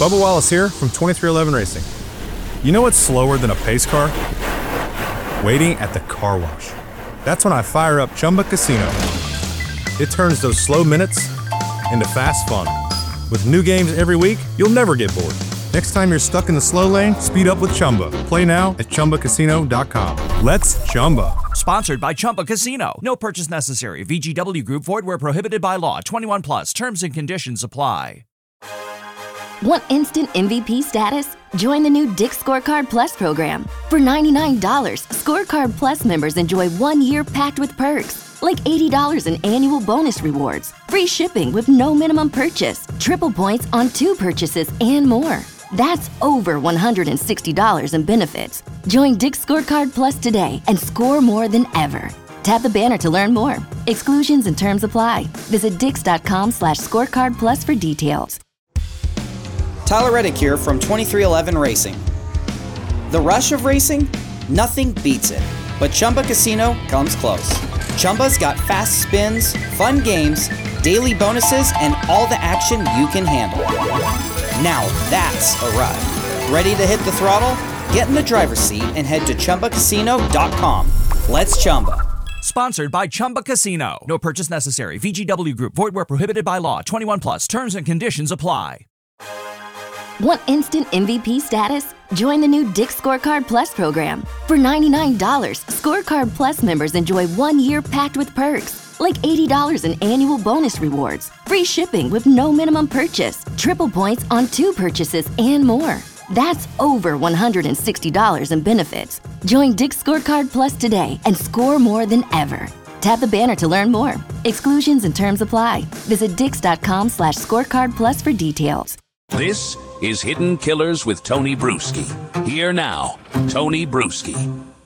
Bubba Wallace here from 2311 Racing. You know what's slower than a pace car? Waiting at the car wash. That's when I fire up Chumba Casino. It turns those slow minutes into fast fun. With new games every week, you'll never get bored. Next time you're stuck in the slow lane, speed up with Chumba. Play now at ChumbaCasino.com. Let's Chumba. Sponsored by Chumba Casino. No purchase necessary. VGW Group. Void where prohibited by law. 21 plus. Terms and conditions apply. Want instant MVP status? Join the new Dick's Scorecard Plus program. For $99, Scorecard Plus members enjoy 1 year packed with perks, like $80 in annual bonus rewards, free shipping with no minimum purchase, triple points on 2 purchases, and more. That's over $160 in benefits. Join Dick's Scorecard Plus today and score more than ever. Tap the banner to learn more. Exclusions and terms apply. Visit dix.com/scorecard plus for details. Tyler Reddick here from 2311 Racing. The rush of racing? Nothing beats it. But Chumba Casino comes close. Chumba's got fast spins, fun games, daily bonuses, and all the action you can handle. Now that's a ride. Ready to hit the throttle? Get in the driver's seat and head to ChumbaCasino.com. Let's Chumba. Sponsored by Chumba Casino. No purchase necessary. VGW Group. Void where prohibited by law. 21 plus. Terms and conditions apply. Want instant MVP status? Join the new Dick's Scorecard Plus program. For $99, Scorecard Plus members enjoy 1 year packed with perks, like $80 in annual bonus rewards, free shipping with no minimum purchase, triple points on 2 purchases, and more. That's over $160 in benefits. Join Dick's Scorecard Plus today and score more than ever. Tap the banner to learn more. Exclusions and terms apply. Visit dix.com/scorecard plus for details. This is Hidden Killers with Tony Bruschi. Here now, Tony Bruschi.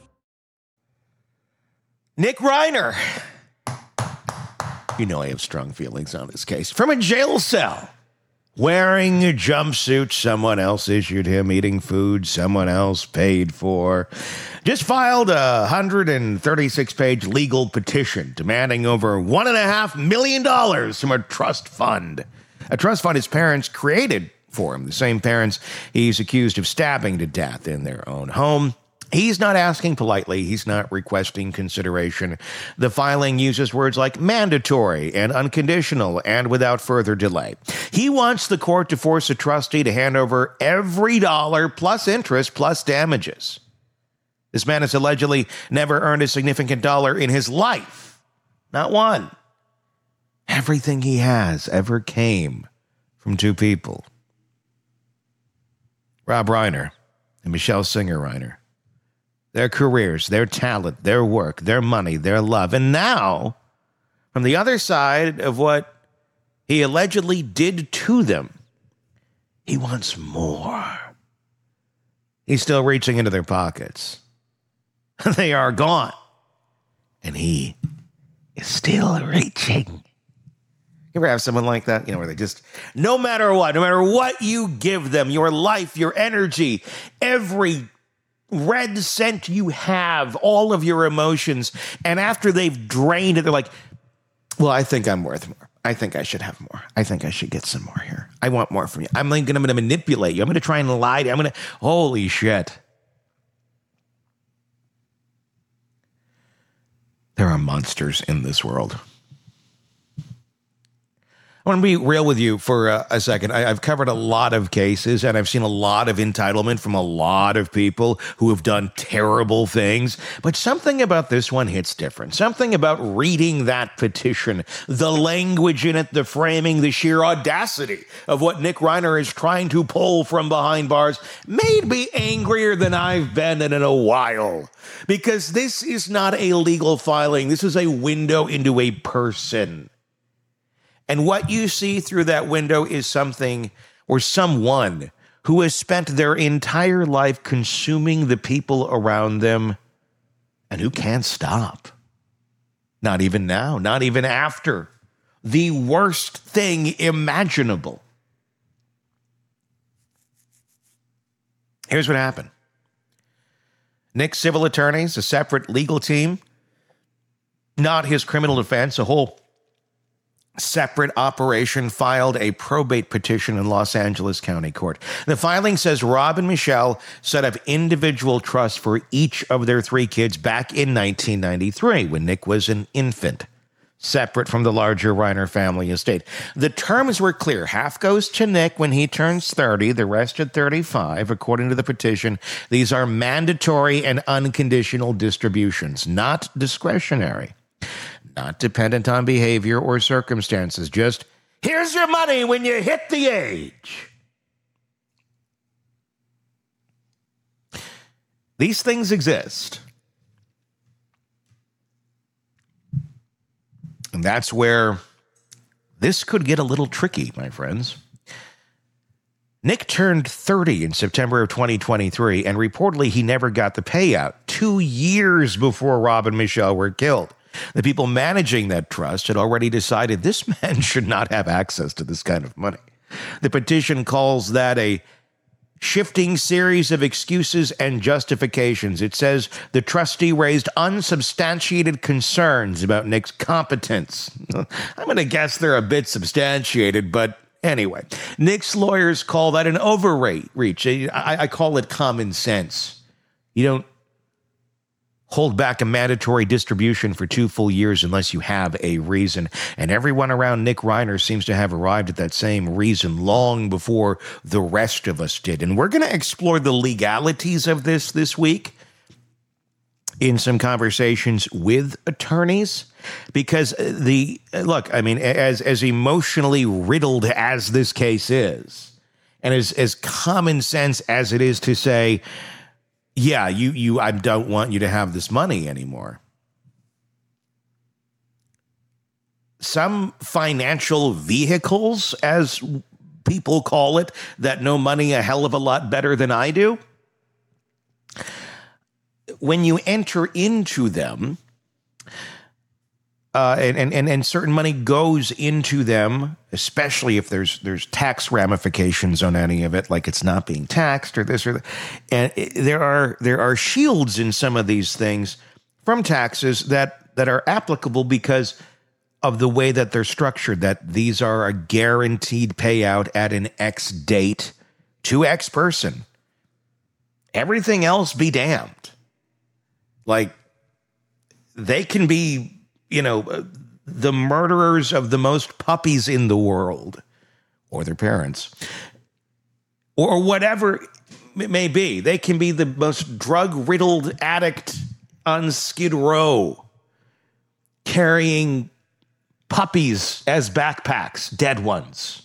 Nick Reiner. You know I have strong feelings on this case. From a jail cell. Wearing a jumpsuit someone else issued him, eating food someone else paid for. Just filed a 136-page legal petition demanding over $1.5 million from a trust fund. A trust fund his parents created for him, the same parents he's accused of stabbing to death in their own home. He's not asking politely. He's not requesting consideration. The filing uses words like mandatory and unconditional and without further delay. He wants the court to force a trustee to hand over every dollar plus interest plus damages. This man has allegedly never earned a significant dollar in his life. Not one. Everything he has ever came from 2 people. Rob Reiner and Michelle Singer Reiner. Their careers, their talent, their work, their money, their love. And now, from the other side of what he allegedly did to them, he wants more. He's still reaching into their pockets. They are gone. And he is still reaching. You ever have someone like that? You know, where they just, no matter what you give them, your life, your energy, every red cent you have, all of your emotions, and after they've drained it, they're like, well, I think I'm worth more. I think I should have more. I think I should get some more here. I want more from you. I'm going to manipulate you. I'm going to try and lie to you. Holy shit. There are monsters in this world. I want to be real with you for a second. I've covered a lot of cases, and I've seen a lot of entitlement from a lot of people who have done terrible things. But something about this one hits different. Something about reading that petition, the language in it, the framing, the sheer audacity of what Nick Reiner is trying to pull from behind bars made me angrier than I've been in a while. Because this is not a legal filing. This is a window into a person. And what you see through that window is something or someone who has spent their entire life consuming the people around them and who can't stop. Not even now, not even after. The worst thing imaginable. Here's what happened. Nick's civil attorneys, a separate legal team, not his criminal defense, a whole separate operation, filed a probate petition in Los Angeles County Court. The filing says Rob and Michelle set up individual trusts for each of their 3 kids back in 1993 when Nick was an infant, separate from the larger Reiner family estate. The terms were clear. Half goes to Nick when he turns 30, the rest at 35. According to the petition, these are mandatory and unconditional distributions, not discretionary. Not dependent on behavior or circumstances. Just, here's your money when you hit the age. These things exist. And that's where this could get a little tricky, my friends. Nick turned 30 in September of 2023, and reportedly he never got the payout 2 years before Rob and Michelle were killed. The people managing that trust had already decided this man should not have access to this kind of money. The petition calls that a shifting series of excuses and justifications. It says the trustee raised unsubstantiated concerns about Nick's competence. I'm going to guess they're a bit substantiated, but anyway. Nick's lawyers call that an overreach. I call it common sense. You don't hold back a mandatory distribution for 2 full years unless you have a reason. And everyone around Nick Reiner seems to have arrived at that same reason long before the rest of us did. And we're going to explore the legalities of this week in some conversations with attorneys, because as emotionally riddled as this case is, and as common sense as it is to say, yeah, I don't want you to have this money anymore. Some financial vehicles, as people call it, that know money a hell of a lot better than I do, when you enter into them, and certain money goes into them, especially if there's tax ramifications on any of it, like it's not being taxed or this or that. And there are shields in some of these things from taxes that are applicable because of the way that they're structured, that these are a guaranteed payout at an X date to X person. Everything else be damned. Like, they can be, the murderers of the most puppies in the world, or their parents, or whatever it may be. They can be the most drug-riddled addict on Skid Row, carrying puppies as backpacks, dead ones.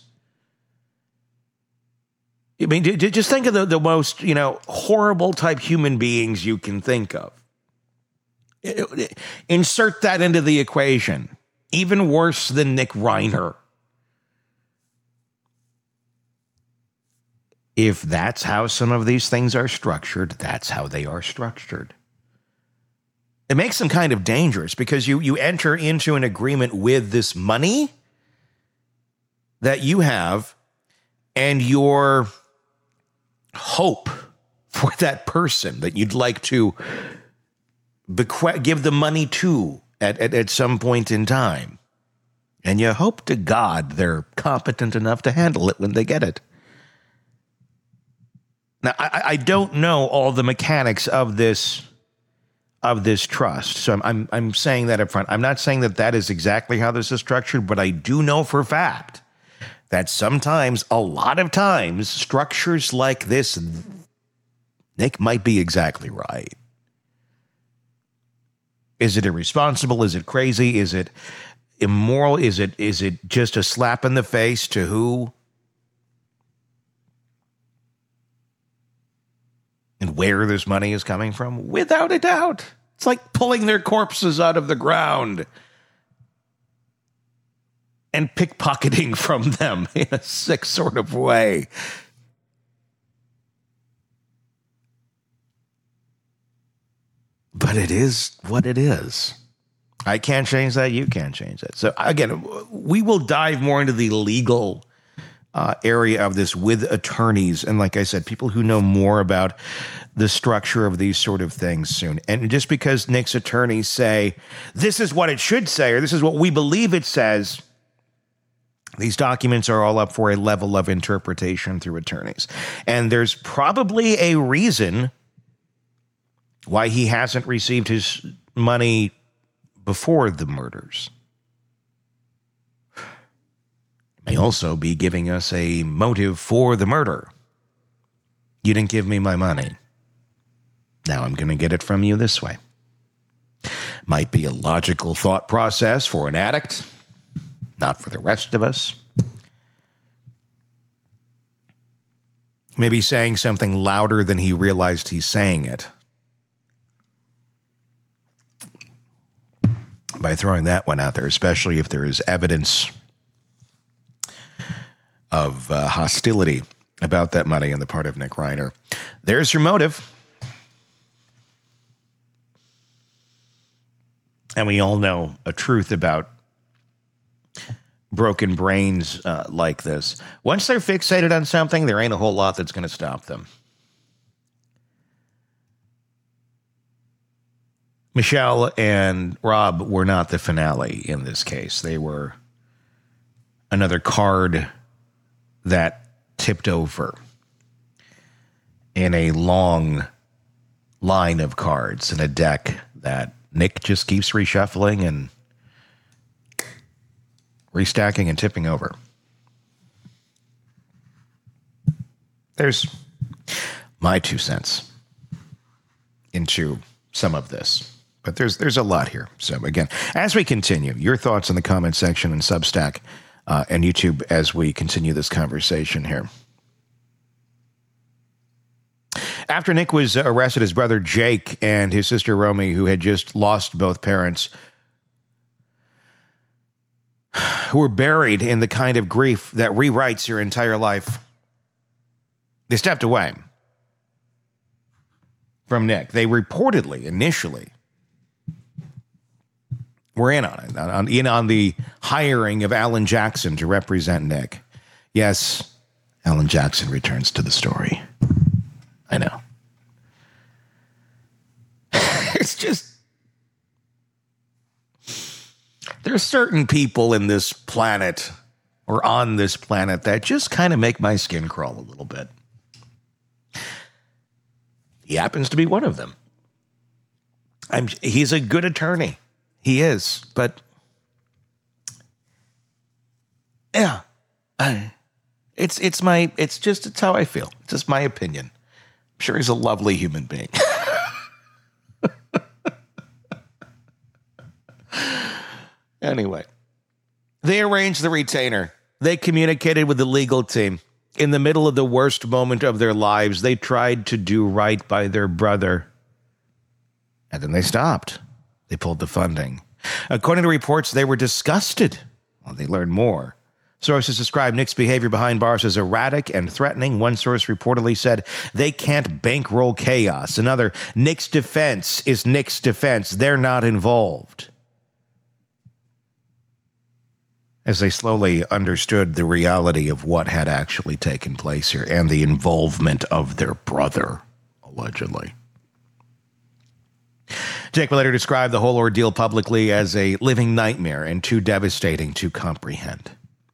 I mean, just think of the most, horrible type human beings you can think of. Insert that into the equation. Even worse than Nick Reiner. If that's how some of these things are structured, that's how they are structured. It makes them kind of dangerous because you enter into an agreement with this money that you have, and your hope for that person that you'd like to give the money to at some point in time. And you hope to God they're competent enough to handle it when they get it. Now, I don't know all the mechanics of this trust, so I'm saying that up front. I'm not saying that is exactly how this is structured, but I do know for a fact that sometimes, a lot of times, structures like this, Nick might be exactly right. Is it irresponsible? Is it crazy? Is it immoral? Is it just a slap in the face to who and where this money is coming from? Without a doubt. It's like pulling their corpses out of the ground and pickpocketing from them in a sick sort of way. But it is what it is. I can't change that. You can't change that. So again, we will dive more into the legal area of this with attorneys. And like I said, people who know more about the structure of these sort of things soon. And just because Nick's attorneys say, this is what it should say, or this is what we believe it says, These documents are all up for a level of interpretation through attorneys. And there's probably a reason why he hasn't received his money before the murders. May also be giving us a motive for the murder. You didn't give me my money. Now I'm going to get it from you this way. Might be a logical thought process for an addict, not for the rest of us. Maybe saying something louder than he realized he's saying it. By throwing that one out there, especially if there is evidence of hostility about that money on the part of Nick Reiner. There's your motive. And we all know a truth about broken brains like this. Once they're fixated on something, there ain't a whole lot that's going to stop them. Michelle and Rob were not the finale in this case. They were another card that tipped over in a long line of cards in a deck that Nick just keeps reshuffling and restacking and tipping over. There's my 2 cents into some of this. But there's a lot here. So again, as we continue, your thoughts in the comment section and Substack and YouTube as we continue this conversation here. After Nick was arrested, his brother Jake and his sister Romy, who had just lost both parents, who were buried in the kind of grief that rewrites your entire life, they stepped away from Nick. They reportedly, initially, were in on it, on the hiring of Alan Jackson to represent Nick. Yes, Alan Jackson returns to the story. I know. It's just, there are certain people in this planet or on this planet that just kind of make my skin crawl a little bit. He happens to be one of them. He's a good attorney. He is, but yeah, it's how I feel. It's just my opinion. I'm sure he's a lovely human being. Anyway, they arranged the retainer. They communicated with the legal team. In the middle of the worst moment of their lives, they tried to do right by their brother. And then they stopped. They pulled the funding. According to reports, they were disgusted. Well, they learned more. Sources describe Nick's behavior behind bars as erratic and threatening. One source reportedly said, they can't bankroll chaos. Another, Nick's defense is Nick's defense. They're not involved. As they slowly understood the reality of what had actually taken place here and the involvement of their brother, allegedly. Jake would later describe the whole ordeal publicly as a living nightmare and too devastating to comprehend.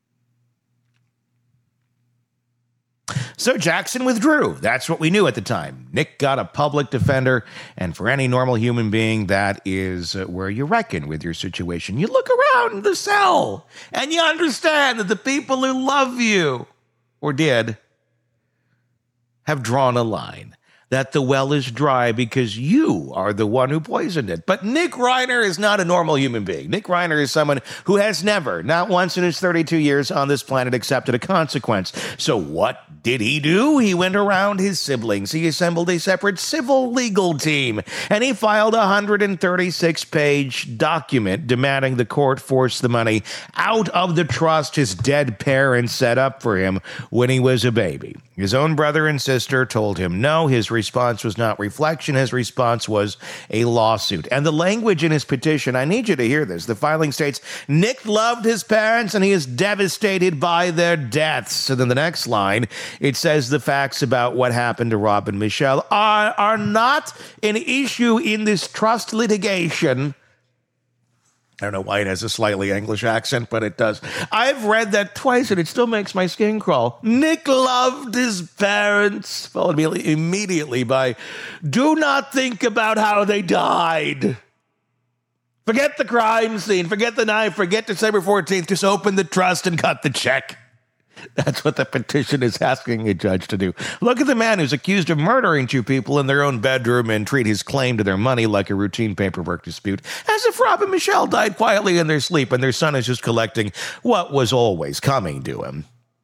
So Jackson withdrew. That's what we knew at the time. Nick got a public defender, and for any normal human being, that is where you reckon with your situation. You look around the cell, and you understand that the people who love you, or did, have drawn a line. That the well is dry because you are the one who poisoned it. But Nick Reiner is not a normal human being. Nick Reiner is someone who has never, not once in his 32 years on this planet, accepted a consequence. So what did he do? He went around his siblings. He assembled a separate civil legal team, and he filed a 136-page document demanding the court force the money out of the trust his dead parents set up for him when he was a baby. His own brother and sister told him no. His response was not reflection. His response was a lawsuit. And the language in his petition, I need you to hear this. The filing states, Nick loved his parents and he is devastated by their deaths. And then the next line, it says the facts about what happened to Rob and Michelle are not an issue in this trust litigation. I don't know why it has a slightly English accent, but it does. I've read that twice, and it still makes my skin crawl. Nick loved his parents, followed immediately by, do not think about how they died. Forget the crime scene, forget the knife, forget December 14th, just open the trust and cut the check. That's what the petition is asking a judge to do. Look at the man who's accused of murdering two people in their own bedroom and treat his claim to their money like a routine paperwork dispute, as if Rob and Michelle died quietly in their sleep and their son is just collecting what was always coming to him.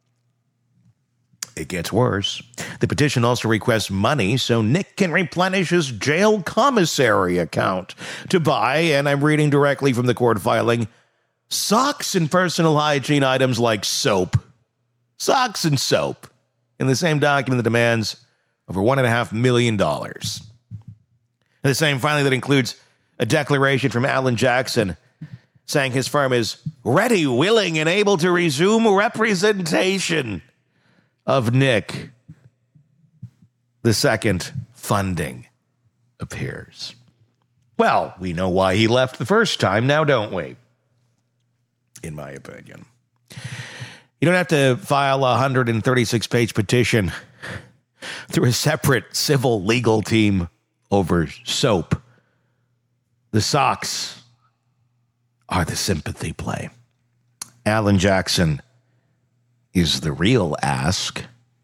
It gets worse. The petition also requests money so Nick can replenish his jail commissary account to buy, and I'm reading directly from the court filing, socks and personal hygiene items like soap. Socks and soap in the same document that demands over $1.5 million. The same filing that includes a declaration from Alan Jackson saying his firm is ready, willing, and able to resume representation of Nick. The second funding appears. Well, we know why he left the first time now, don't we? In my opinion. You don't have to file a 136-page petition through a separate civil legal team over soap. The socks are the sympathy play. Alan Jackson is the real ask.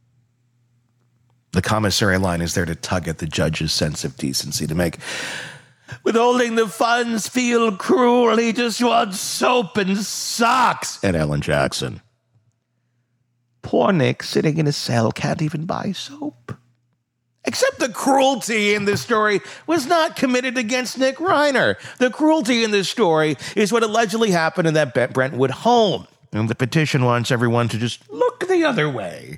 The commissary line is there to tug at the judge's sense of decency, to make withholding the funds feel cruel. He just wants soap and socks. And Alan Jackson, poor Nick, sitting in a cell, can't even buy soap. Except the cruelty in this story was not committed against Nick Reiner. The cruelty in this story is what allegedly happened in that Brentwood home. And the petition wants everyone to just look the other way.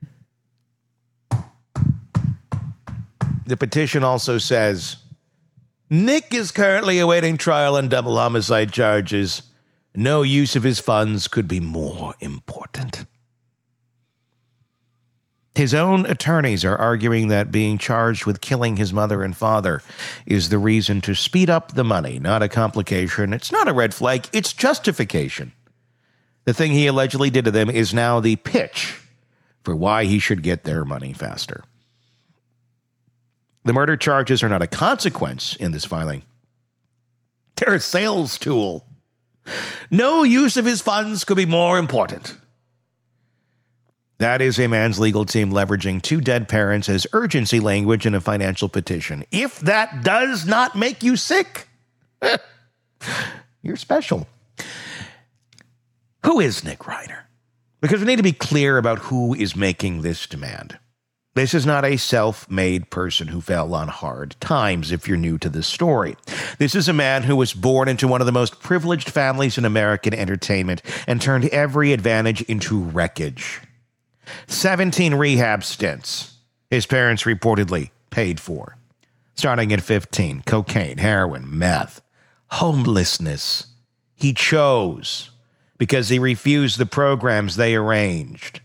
The petition also says, Nick is currently awaiting trial on double homicide charges. No use of his funds could be more important. His own attorneys are arguing that being charged with killing his mother and father is the reason to speed up the money, not a complication. It's not a red flag, it's justification. The thing he allegedly did to them is now the pitch for why he should get their money faster. The murder charges are not a consequence in this filing. They're a sales tool. No use of his funds could be more important. That is a man's legal team leveraging two dead parents as urgency language in a financial petition. If that does not make you sick, you're special. Who is Nick Reiner? Because we need to be clear about who is making this demand. This is not a self-made person who fell on hard times, if you're new to this story. This is a man who was born into one of the most privileged families in American entertainment and turned every advantage into wreckage. 17 rehab stints his parents reportedly paid for. Starting at 15, cocaine, heroin, meth, homelessness. He chose because he refused the programs they arranged.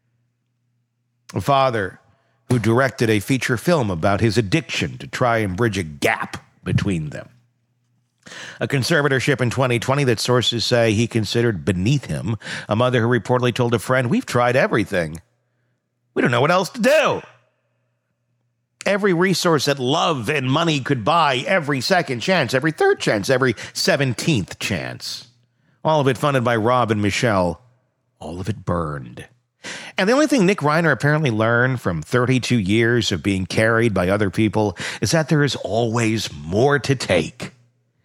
A father who directed a feature film about his addiction to try and bridge a gap between them. A conservatorship in 2020 that sources say he considered beneath him. A mother who reportedly told a friend, "We've tried everything. We don't know what else to do." Every resource that love and money could buy, every second chance, every third chance, every 17th chance. All of it funded by Rob and Michelle. All of it burned. And the only thing Nick Reiner apparently learned from 32 years of being carried by other people is that there is always more to take.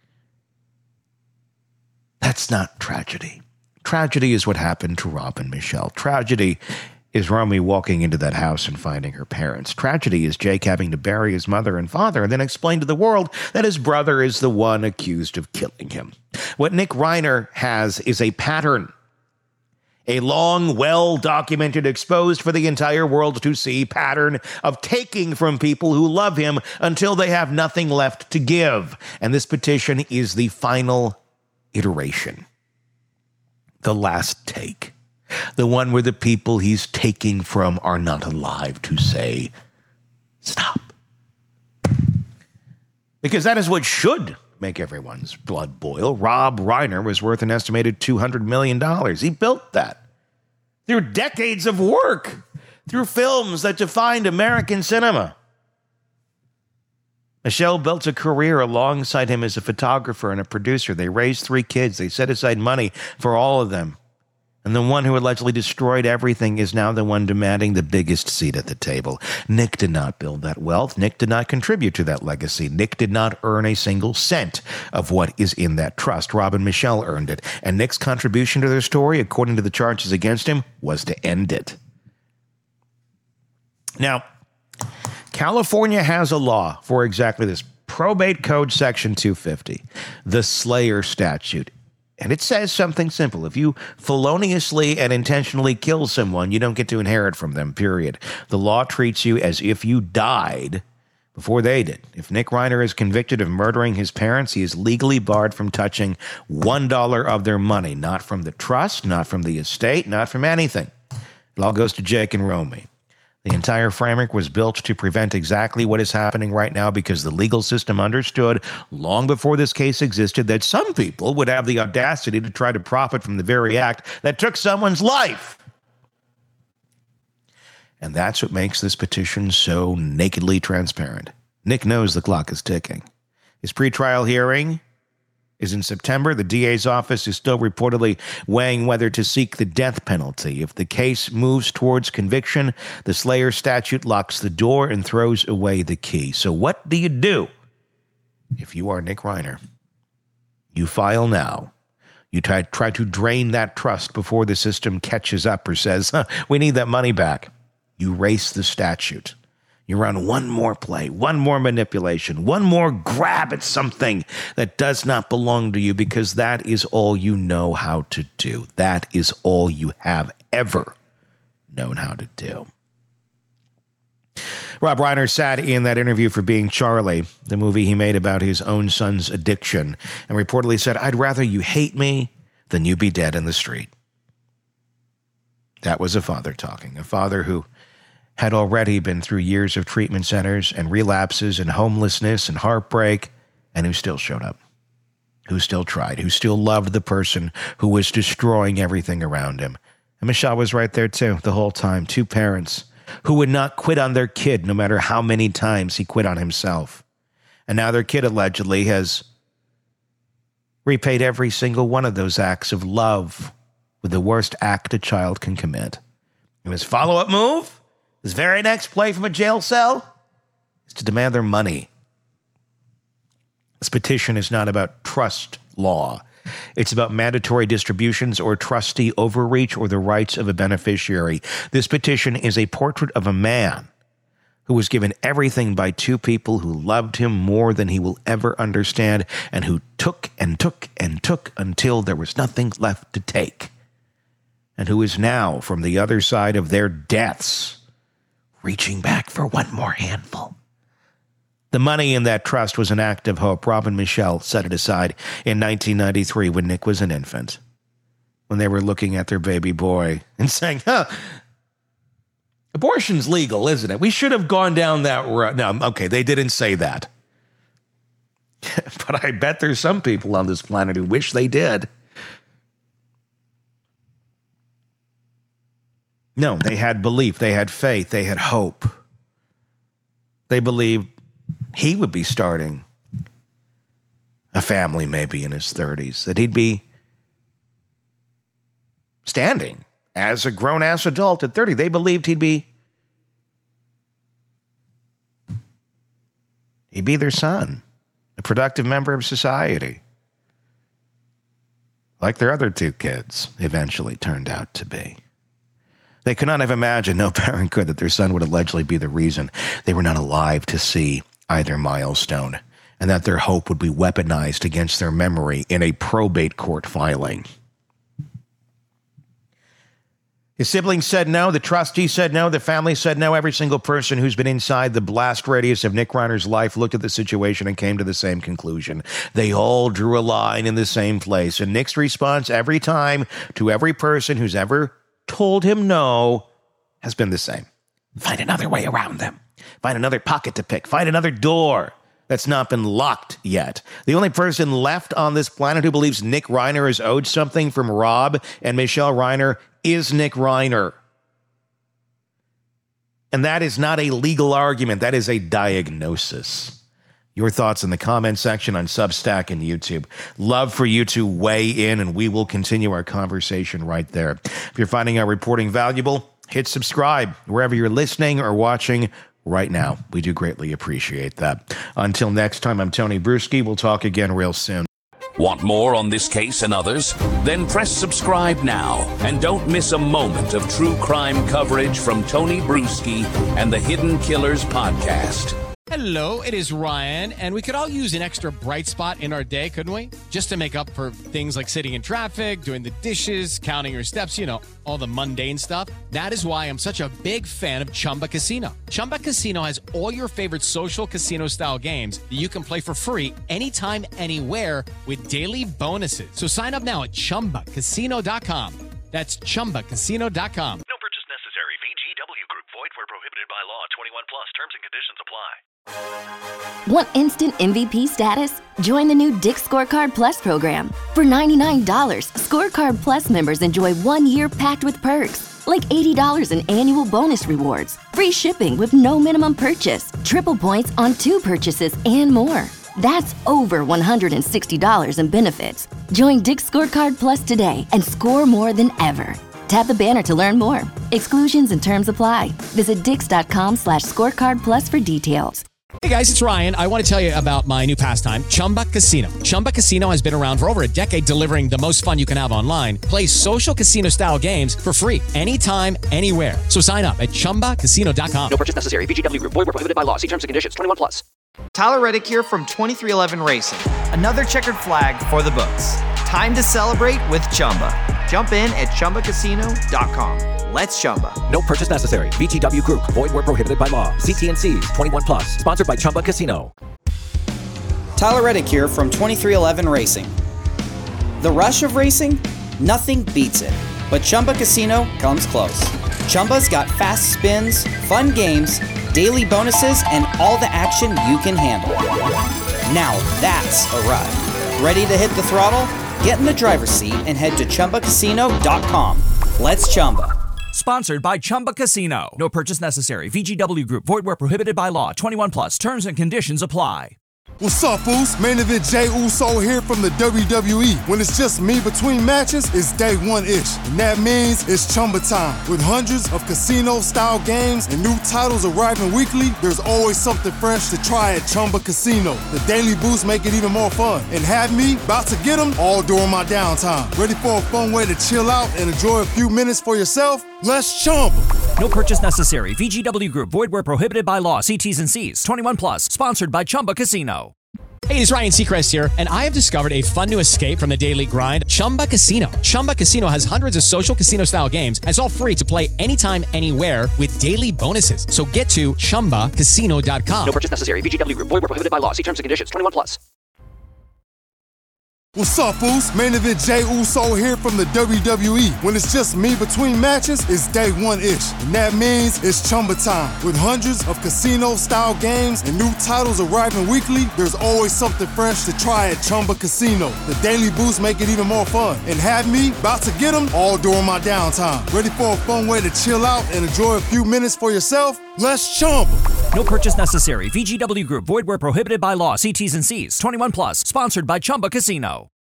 That's not tragedy. Tragedy is what happened to Rob and Michelle. Tragedy is Romy walking into that house and finding her parents. Tragedy is Jake having to bury his mother and father and then explain to the world that his brother is the one accused of killing him. What Nick Reiner has is a pattern. A long, well-documented, exposed for the entire world to see pattern of taking from people who love him until they have nothing left to give. And this petition is the final iteration. The last take. The one where the people he's taking from are not alive to say, stop. Because that is what should make everyone's blood boil. Rob Reiner was worth an estimated $200 million. He built that through decades of work, through films that defined American cinema. Michelle built a career alongside him as a photographer and a producer. They raised 3 kids. They set aside money for all of them. And the one who allegedly destroyed everything is now the one demanding the biggest seat at the table. Nick did not build that wealth. Nick did not contribute to that legacy. Nick did not earn a single cent of what is in that trust. Rob and Michelle earned it. And Nick's contribution to their story, according to the charges against him, was to end it. Now, California has a law for exactly this. Probate Code Section 250, the Slayer Statute. And it says something simple. If you feloniously and intentionally kill someone, you don't get to inherit from them, period. The law treats you as if you died before they did. If Nick Reiner is convicted of murdering his parents, he is legally barred from touching $1 of their money, not from the trust, not from the estate, not from anything. It all goes to Jake and Romy. The entire framework was built to prevent exactly what is happening right now because the legal system understood long before this case existed that some people would have the audacity to try to profit from the very act that took someone's life. And that's what makes this petition so nakedly transparent. Nick knows the clock is ticking. His pretrial hearing is in September. The DA's office is still reportedly weighing whether to seek the death penalty. If the case moves towards conviction, the Slayer statute locks the door and throws away the key. So what do you do if you are Nick Reiner? You file now. You try to drain that trust before the system catches up or says, we need that money back. You race the statute. You run one more play, one more manipulation, one more grab at something that does not belong to you because that is all you know how to do. That is all you have ever known how to do. Rob Reiner sat in that interview for Being Charlie, the movie he made about his own son's addiction, and reportedly said, I'd rather you hate me than you be dead in the street. That was a father talking, a father who had already been through years of treatment centers and relapses and homelessness and heartbreak, and who still showed up, who still tried, who still loved the person who was destroying everything around him. And Michelle was right there too, the whole time. 2 parents who would not quit on their kid no matter how many times he quit on himself. And now their kid allegedly has repaid every single one of those acts of love with the worst act a child can commit. And his follow-up move, his very next play from a jail cell, is to demand their money. This petition is not about trust law. It's about mandatory distributions or trustee overreach or the rights of a beneficiary. This petition is a portrait of a man who was given everything by 2 people who loved him more than he will ever understand and who took and took and took until there was nothing left to take. And who is now, from the other side of their deaths, reaching back for one more handful. The money in that trust was an act of hope. Rob and Michelle set it aside in 1993 when Nick was an infant, when they were looking at their baby boy and saying, abortion's legal, isn't it? We should have gone down that road. No, okay, they didn't say that. But I bet there's some people on this planet who wish they did. No, they had belief, they had faith, they had hope. They believed he would be starting a family maybe in his 30s, that he'd be standing as a grown-ass adult at 30. They believed he'd be their son, a productive member of society, like their other 2 kids eventually turned out to be. They could not have imagined, no parent could, that their son would allegedly be the reason they were not alive to see either milestone, and that their hope would be weaponized against their memory in a probate court filing. His siblings said no, the trustee said no, the family said no. Every single person who's been inside the blast radius of Nick Reiner's life looked at the situation and came to the same conclusion. They all drew a line in the same place, and Nick's response every time to every person who's ever told him no has been the same. Find another way around them. Find another pocket to pick. Find another door that's not been locked yet. The only person left on this planet who believes Nick Reiner is owed something from Rob and Michelle Reiner is Nick Reiner. And that is not a legal argument. That is a diagnosis. Your thoughts in the comment section on Substack and YouTube. Love for you to weigh in, and we will continue our conversation right there. If you're finding our reporting valuable, hit subscribe wherever you're listening or watching right now. We do greatly appreciate that. Until next time, I'm Tony Bruschi. We'll talk again real soon. Want more on this case and others? Then press subscribe now and don't miss a moment of true crime coverage from Tony Bruschi and the Hidden Killers podcast. Hello, it is Ryan, and we could all use an extra bright spot in our day, couldn't we? Just to make up for things like sitting in traffic, doing the dishes, counting your steps, all the mundane stuff. That is why I'm such a big fan of Chumba Casino. Chumba Casino has all your favorite social casino-style games that you can play for free anytime, anywhere with daily bonuses. So sign up now at ChumbaCasino.com. That's ChumbaCasino.com. No purchase necessary. VGW Group. Void where prohibited by law. 21 plus. Terms and conditions apply. Want instant MVP status? Join the new Dick Scorecard Plus program. For $99, Scorecard Plus members enjoy 1 year packed with perks, like $80 in annual bonus rewards, free shipping with no minimum purchase, triple points on 2 purchases, and more. That's over $160 in benefits. Join Dick Scorecard Plus today and score more than ever. Tap the banner to learn more. Exclusions and terms apply. Visit dix.com/scorecard plus for details. Hey guys, it's Ryan. I want to tell you about my new pastime, Chumba Casino. Chumba Casino has been around for over a decade, delivering the most fun you can have online. Play social casino-style games for free anytime, anywhere. So sign up at ChumbaCasino.com. No purchase necessary. VGW Group. Void where prohibited by law. See terms and conditions. 21 plus. Tyler Reddick here from 2311 Racing. Another checkered flag for the books. Time to celebrate with Chumba. Jump in at ChumbaCasino.com. Let's Chumba. No purchase necessary. VGW Group. Void where prohibited by law. See T&Cs. 21 plus. Sponsored by Chumba Casino. Tyler Reddick here from 2311 Racing. The rush of racing? Nothing beats it. But Chumba Casino comes close. Chumba's got fast spins, fun games, daily bonuses, and all the action you can handle. Now that's a ride. Ready to hit the throttle? Get in the driver's seat and head to ChumbaCasino.com. Let's Chumba. Sponsored by Chumba Casino. No purchase necessary. VGW Group. Void where prohibited by law. 21 plus. Terms and conditions apply. What's up, Foos? Main event Jey Uso here from the WWE. When it's just me between matches, it's day one-ish. And that means it's Chumba time. With hundreds of casino-style games and new titles arriving weekly, there's always something fresh to try at Chumba Casino. The daily boosts make it even more fun. And have me about to get them all during my downtime. Ready for a fun way to chill out and enjoy a few minutes for yourself? Let's Chumba. No purchase necessary. VGW Group. Void where prohibited by law. See T's and C's. 21 plus. Sponsored by Chumba Casino. Hey, it's Ryan Seacrest here, and I have discovered a fun new escape from the daily grind, Chumba Casino. Chumba Casino has hundreds of social casino-style games, and it's all free to play anytime, anywhere with daily bonuses. So get to ChumbaCasino.com. No purchase necessary. VGW Group. Void where prohibited by law. See terms and conditions. 21 plus. What's up, Foos? Main event Jey Uso here from the WWE. When it's just me between matches, it's day one-ish. And that means it's Chumba time. With hundreds of casino-style games and new titles arriving weekly, there's always something fresh to try at Chumba Casino. The daily boosts make it even more fun. And have me about to get them all during my downtime. Ready for a fun way to chill out and enjoy a few minutes for yourself? Let's Chumba. No purchase necessary. VGW Group. Void where prohibited by law. See T's and C's. 21 plus. Sponsored by Chumba Casino.